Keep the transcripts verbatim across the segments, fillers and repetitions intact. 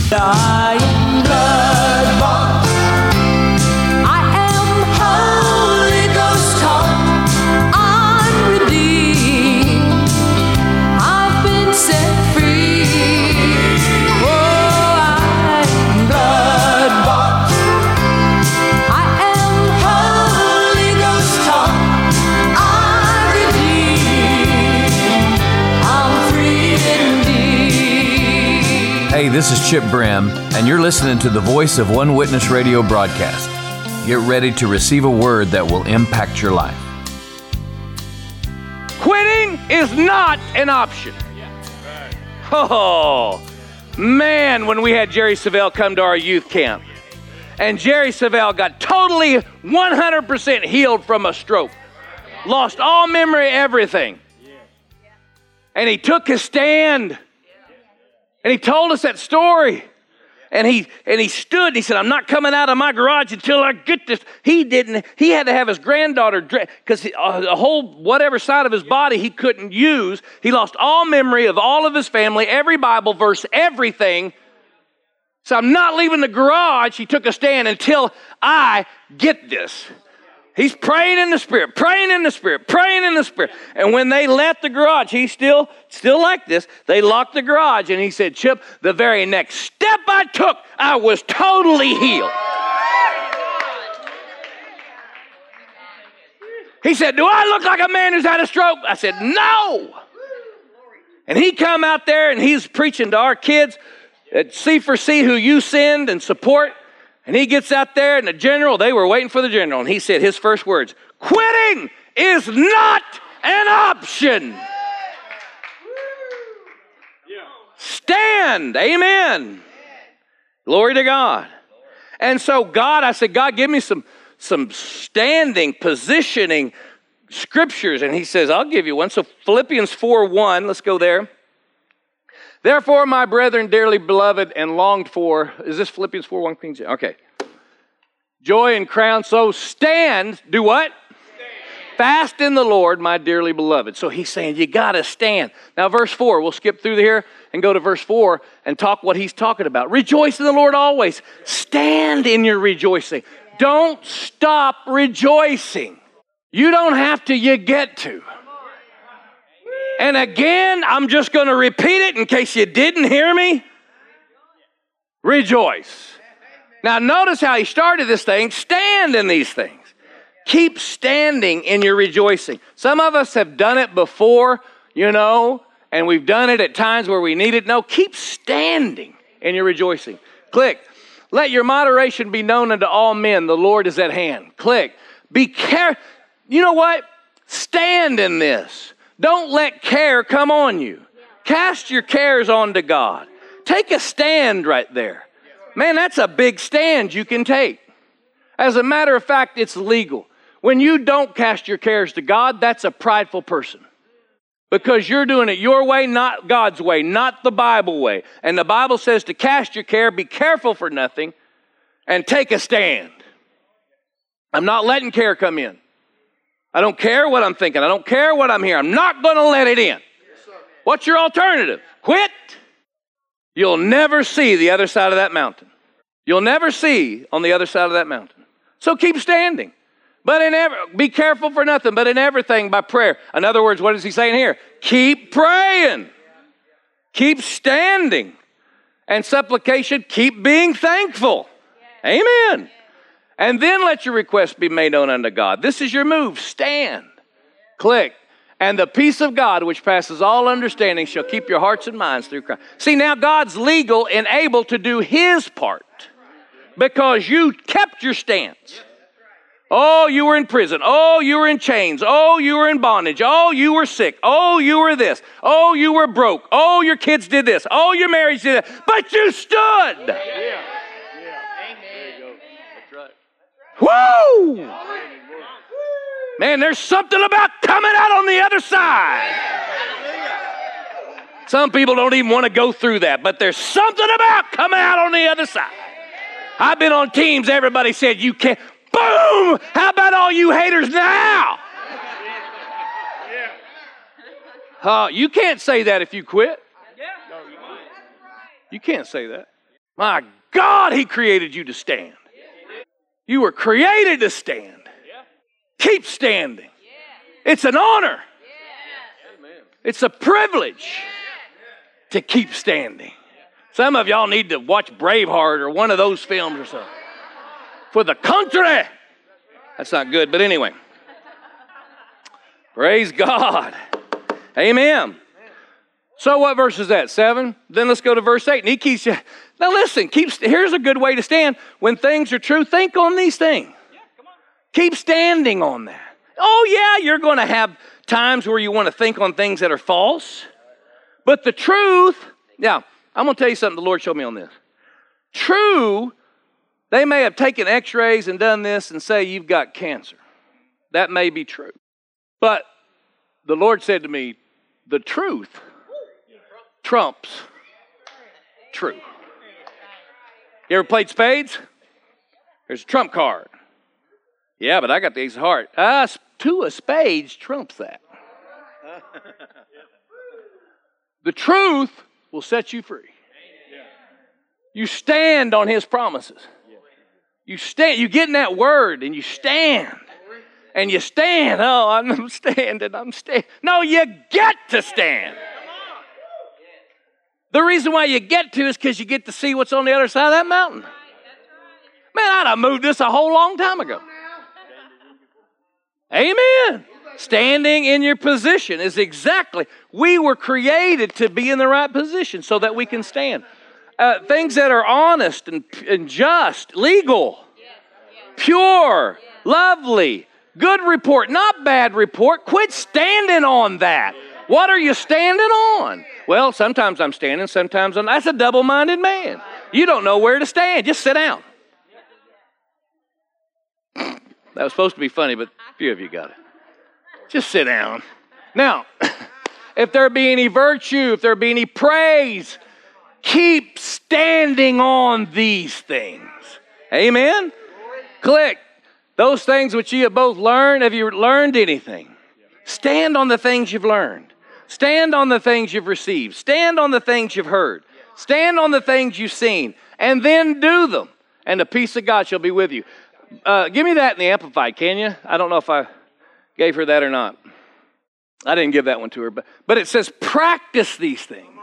I am blood bought. I am Holy Ghost taught. I'm redeemed. I've been set free. Oh, I am blood bought. I am Holy Ghost taught. I'm redeemed. I'm free indeed. Hey, this is Chip Brim, and you're listening to the Voice of One Witness radio broadcast. Get ready to receive a word that will impact your life. Quitting is not an option. Oh, man, when we had Jerry Savelle come to our youth camp, and Jerry Savelle got totally one hundred percent healed from a stroke, lost all memory, everything. And he took his stand, and he told us that story. And he and he stood and he said, I'm not coming out of my garage until I get this. He didn't, he had to have his granddaughter, because uh, the whole whatever side of his body he couldn't use. He lost all memory of all of his family, every Bible verse, everything. So I'm not leaving the garage. He took a stand until I get this. He's praying in the Spirit, praying in the Spirit, praying in the Spirit. And when they left the garage, he's still, still like this. They locked the garage, and he said, Chip, the very next step I took, I was totally healed. He said, do I look like a man who's had a stroke? I said, no. And he come out there, and he's preaching to our kids at C four C who you send and support. And he gets out there, and the general, they were waiting for the general, and he said his first words, quitting is not an option. Stand, amen. Glory to God. And so God, I said, God, give me some, some standing, positioning scriptures. And he says, I'll give you one. So Philippians four one, let's go there. Therefore, my brethren, dearly beloved and longed for, is this Philippians four one? Okay. Joy and crown, so stand, do what? Stand. Fast in the Lord, my dearly beloved. So he's saying, you got to stand. Now, verse four, we'll skip through here and go to verse four and talk what he's talking about. Rejoice in the Lord always. Stand in your rejoicing. Don't stop rejoicing. You don't have to, you get to. And again, I'm just going to repeat it in case you didn't hear me. Rejoice. Now notice how he started this thing. Stand in these things. Keep standing in your rejoicing. Some of us have done it before, you know, and we've done it at times where we need it. No, keep standing in your rejoicing. Click. Let your moderation be known unto all men. The Lord is at hand. Click. Be careful. You know what? Stand in this. Don't let care come on you. Cast your cares onto God. Take a stand right there. Man, that's a big stand you can take. As a matter of fact, it's legal. When you don't cast your cares to God, that's a prideful person. Because you're doing it your way, not God's way, not the Bible way. And the Bible says to cast your care, be careful for nothing, and take a stand. I'm not letting care come in. I don't care what I'm thinking. I don't care what I'm hearing. I'm not going to let it in. What's your alternative? Quit. You'll never see the other side of that mountain. You'll never see on the other side of that mountain. So keep standing. But in every, be careful for nothing, but in everything by prayer. In other words, what is he saying here? Keep praying. Keep standing. And supplication, keep being thankful. Amen. And then let your request be made known unto God. This is your move. Stand. Click. And the peace of God, which passes all understanding, shall keep your hearts and minds through Christ. See, now God's legal and able to do his part because you kept your stance. Oh, you were in prison. Oh, you were in chains. Oh, you were in bondage. Oh, you were sick. Oh, you were this. Oh, you were broke. Oh, your kids did this. Oh, your marriage did that. But you stood. Yeah. Woo! Man, there's something about coming out on the other side. Some people don't even want to go through that, but there's something about coming out on the other side. I've been on teams, everybody said, you can't. Boom! How about all you haters now? Uh, you can't say that if you quit. You can't say that. My God, He created you to stand. You were created to stand. Keep standing. It's an honor. It's a privilege to keep standing. Some of y'all need to watch Braveheart or one of those films or something. For the country. That's not good, but anyway. Praise God. Amen. So what verse is that? Seven? Then let's go to verse eight. And he keeps, now listen, keep, here's a good way to stand. When things are true, think on these things. Keep standing on that. Oh yeah, you're going to have times where you want to think on things that are false. But the truth, yeah, I'm going to tell you something the Lord showed me on this. True, they may have taken x-rays and done this and say you've got cancer. That may be true. But the Lord said to me, the truth trumps true. You ever played spades? There's a trump card. Yeah, but I got the ace of heart. Ah, two of spades trumps that. The truth will set you free. You stand on His promises. You stand. You get in that word and you stand. And you stand. Oh, I'm standing. I'm standing. No, you get to stand. The reason why you get to is because you get to see what's on the other side of that mountain. Man, I'd have moved this a whole long time ago. Amen. Standing in your position is exactly, we were created to be in the right position so that we can stand. Uh, things that are honest and, and just, legal, pure, lovely, good report, not bad report. Quit standing on that. What are you standing on? Well, sometimes I'm standing, sometimes I'm, that's a double-minded man. You don't know where to stand. Just sit down. That was supposed to be funny, but a few of you got it. Just sit down. Now, if there be any virtue, if there be any praise, keep standing on these things. Amen? Click. Those things which ye have both learned, have you learned anything? Stand on the things you've learned. Stand on the things you've received. Stand on the things you've heard. Stand on the things you've seen. And then do them. And the peace of God shall be with you. Uh, give me that in the Amplified, can you? I don't know if I gave her that or not. I didn't give that one to her. But, but it says practice these things.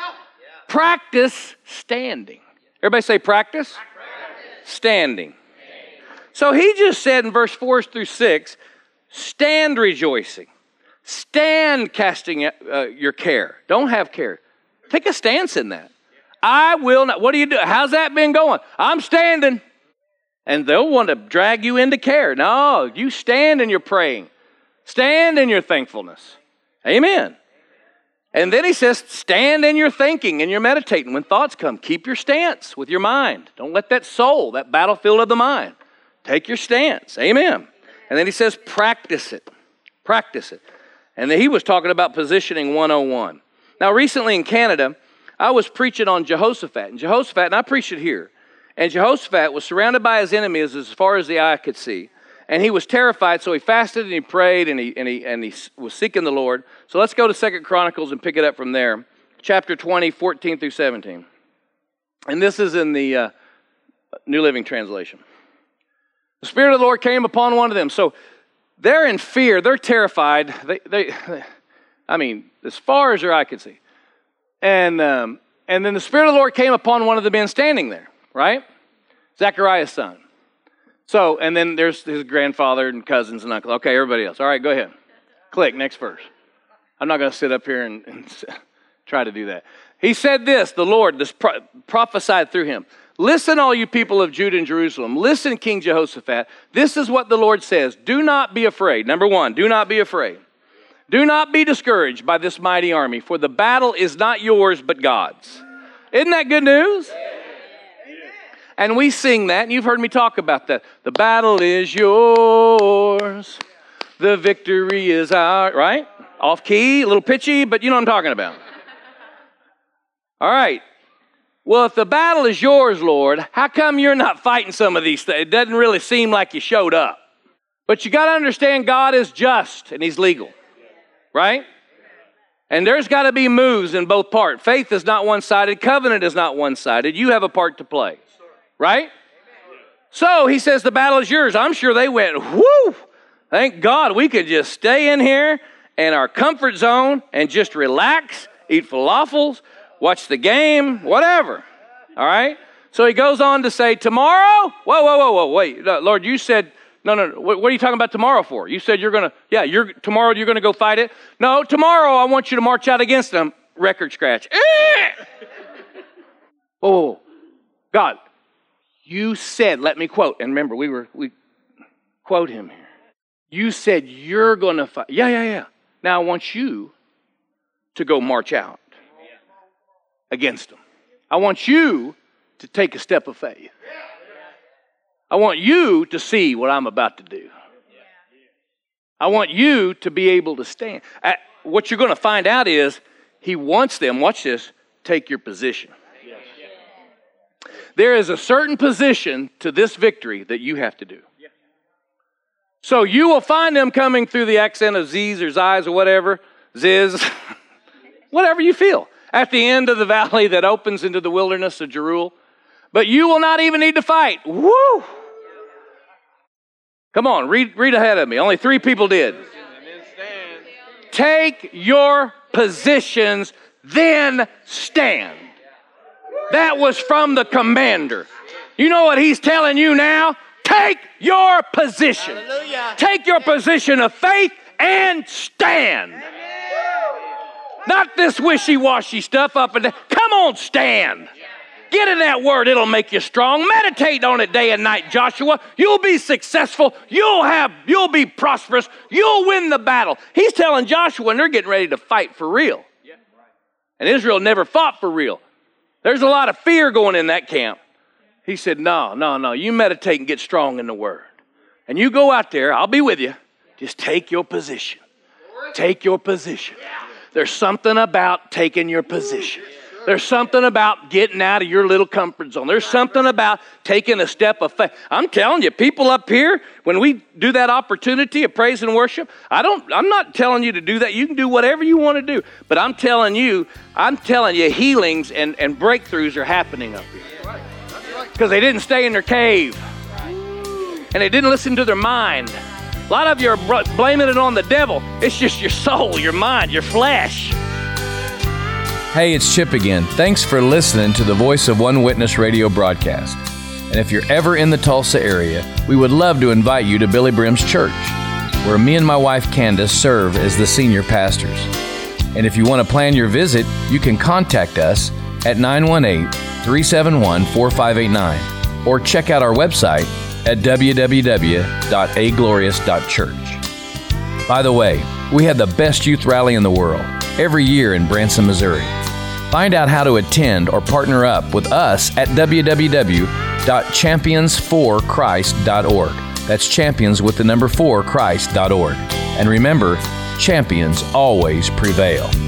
Practice standing. Everybody say practice. Practice. Standing. So he just said in verse four through six, stand rejoicing. Stand casting uh, your care. Don't have care. Take a stance in that. I will not. What do you do? How's that been going? I'm standing. And they'll want to drag you into care. No, you stand in your praying. Stand in your thankfulness. Amen. And then he says, stand in your thinking and your meditating. When thoughts come, keep your stance with your mind. Don't let that soul, that battlefield of the mind, take your stance. Amen. And then he says, practice it. Practice it. And then he was talking about positioning one oh one. Now, recently in Canada, I was preaching on Jehoshaphat. And Jehoshaphat, and I preached it here. And Jehoshaphat was surrounded by his enemies as far as the eye could see. And he was terrified, so he fasted and he prayed and he, and he, and he was seeking the Lord. So let's go to Second Chronicles and pick it up from there. Chapter twenty, fourteen through seventeen. And this is in the uh, New Living Translation. The Spirit of the Lord came upon one of them. So they're in fear. They're terrified. They, they, I mean, as far as their eye could see. And, um, and then the Spirit of the Lord came upon one of the men standing there. Right? Zechariah's son. So, and then there's his grandfather and cousins and uncles. Okay, everybody else. All right, go ahead. Click, next verse. I'm not going to sit up here and, and try to do that. He said this, the Lord, this pro- prophesied through him. Listen, all you people of Judah and Jerusalem. Listen, King Jehoshaphat. This is what the Lord says. Do not be afraid. Number one, do not be afraid. Do not be discouraged by this mighty army, for the battle is not yours, but God's. Isn't that good news? And we sing that, and you've heard me talk about that. The battle is yours. The victory is ours. Right? Off key, a little pitchy, but you know what I'm talking about. All right. Well, if the battle is yours, Lord, how come you're not fighting some of these things? It doesn't really seem like you showed up. But you got to understand God is just and He's legal. Right? And there's got to be moves in both parts. Faith is not one-sided. Covenant is not one-sided. You have a part to play, right? So he says the battle is yours. I'm sure they went, whoo, thank God we could just stay in here in our comfort zone and just relax, eat falafels, watch the game, whatever, all right? So he goes on to say, tomorrow? Whoa, whoa, whoa, whoa, wait. No, Lord, you said, no, no, no. What, what are you talking about tomorrow for? You said you're going to, yeah, you're tomorrow you're going to go fight it? No, tomorrow I want you to march out against them. Record scratch. Whoa, whoa, whoa. God, you said, let me quote, and remember, we were, we quote him here. You said you're going to fight. Yeah, yeah, yeah. Now I want you to go march out against them. I want you to take a step of faith. I want you to see what I'm about to do. I want you to be able to stand. I, what you're going to find out is he wants them, watch this, take your position. There is a certain position to this victory that you have to do. So you will find them coming through the accent of Z's or Z's or whatever, Ziz, whatever you feel, at the end of the valley that opens into the wilderness of Jeruel. But you will not even need to fight. Woo! Come on, read, read ahead of me. Only three people did. Take your positions, then stand. That was from the commander. You know what he's telling you now? Take your position. Hallelujah. Take your position of faith and stand. Amen. Not this wishy-washy stuff up and down. Come on, stand. Get in that word. It'll make you strong. Meditate on it day and night, Joshua. You'll be successful. You'll have, you'll be prosperous. You'll win the battle. He's telling Joshua, and they're getting ready to fight for real. And Israel never fought for real. There's a lot of fear going in that camp. He said, no, no, no. You meditate and get strong in the word. And you go out there. I'll be with you. Just take your position. Take your position. There's something about taking your position. There's something about getting out of your little comfort zone. There's something about taking a step of faith. I'm telling you, people up here, when we do that opportunity of praise and worship, I don't, I'm not telling you to do that. You can do whatever you want to do. But I'm telling you, I'm telling you, healings and, and breakthroughs are happening up here. Because they didn't stay in their cave. And they didn't listen to their mind. A lot of you are blaming it on the devil. It's just your soul, your mind, your flesh. Hey, it's Chip again. Thanks for listening to the Voice of One Witness radio broadcast. And if you're ever in the Tulsa area, we would love to invite you to Billy Brim's church, where me and my wife Candace serve as the senior pastors. And if you want to plan your visit, you can contact us at nine one eight, three seven one, four five eight nine or check out our website at w w w dot a glorious dot church. By the way, we have the best youth rally in the world every year in Branson, Missouri. Find out how to attend or partner up with us at w w w dot champions for christ dot org. That's champions with the number four Christ dot org. And remember, champions always prevail.